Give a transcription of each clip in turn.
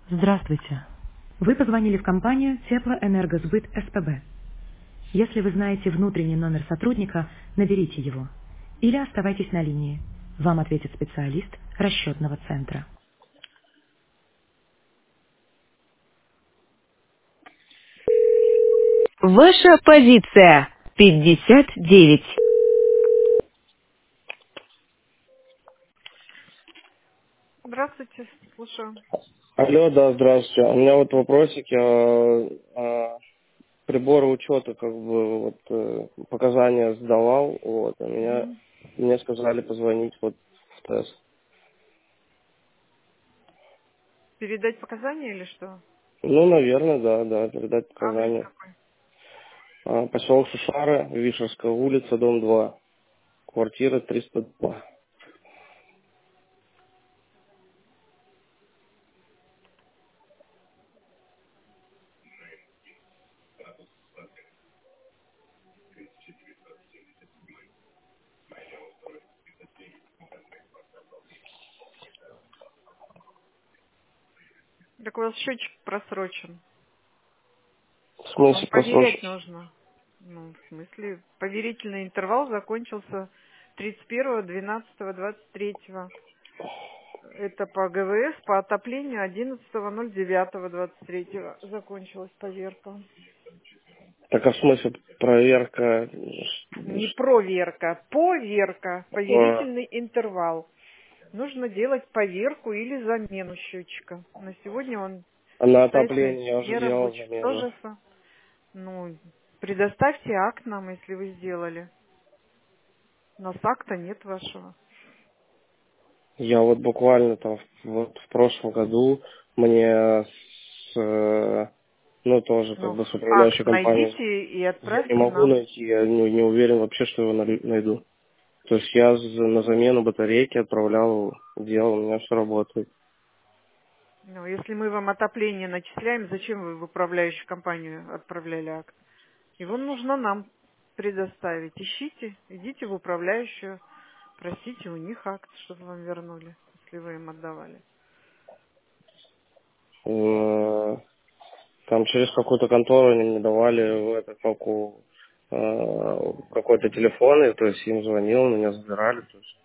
Здравствуйте. Вы позвонили в компанию Теплоэнергосбыт СПБ. Если вы знаете внутренний номер сотрудника, наберите его. Или оставайтесь на линии. Вам ответит специалист расчетного центра. Ваша позиция 59. Здравствуйте, слушаю. Алло, да, здравствуйте. У меня вот вопросики. Приборы учета, как бы, вот, показания сдавал, вот, а Мгм. мне сказали позвонить вот в тест. Передать показания или что? Ну, наверное, да, передать Адрес показания. какой? Поселок Шушара, Вишерская улица, дом 2, квартира 302. Так у вас счетчик просрочен. В Вам смысле поверять послушать? нужно. Ну, в смысле, поверительный интервал закончился 31.12.23. Это по ГВС, по отоплению 11.09.23 закончилась поверка. Так, а в смысле проверка? Не проверка, поверка, А поверительный интервал. Нужно делать поверку или замену счетчика. На сегодня он а на считается отопление я уже делал нерабочим. замену. Тоже, ну, предоставьте акт нам, если вы сделали. У нас акта нет вашего. Я вот буквально там вот в прошлом году мне ну тоже как Ну, бы с управляющей акт компанией найдите и я не отправьте могу нам. найти, я не уверен вообще, что его найду. То есть я на замену батарейки отправлял, делал, у меня все работает. Ну, если мы вам отопление начисляем, зачем вы в управляющую компанию отправляли акт? Его нужно нам предоставить. Ищите, идите в управляющую, просите у них акт, чтобы вам вернули, если вы им отдавали. Э, Там через какую-то контору они мне давали в эту папку какой-то телефон, и то есть им звонил, меня забирали. То есть.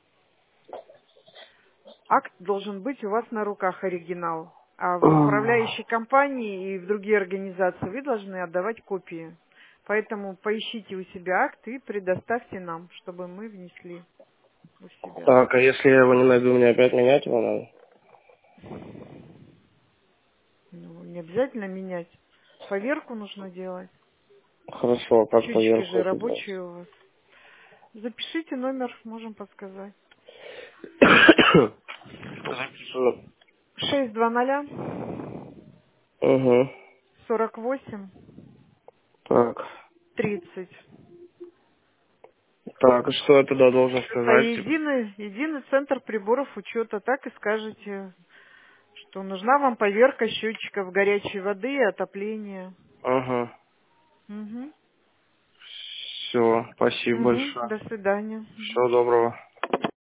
Акт должен быть у вас на руках, оригинал. А в управляющей компании и в другие организации вы должны отдавать копии. Поэтому поищите у себя акт и предоставьте нам, чтобы мы внесли у себя. Так, а если я его не найду, мне опять менять его надо? Ну, не обязательно менять. Поверку нужно делать. Хорошо, как Счетчики поверху же это делать? рабочие у вас. Запишите номер, можем подсказать. Запишу. 620 Угу. 48 Так. 30. Так, и что я туда должен Это сказать? Типа, единый центр приборов учета. Так и скажете, что нужна вам поверка счетчиков горячей воды и отопления. ага. Угу. Все, спасибо Угу. большое. До свидания. Мгм. Всего доброго.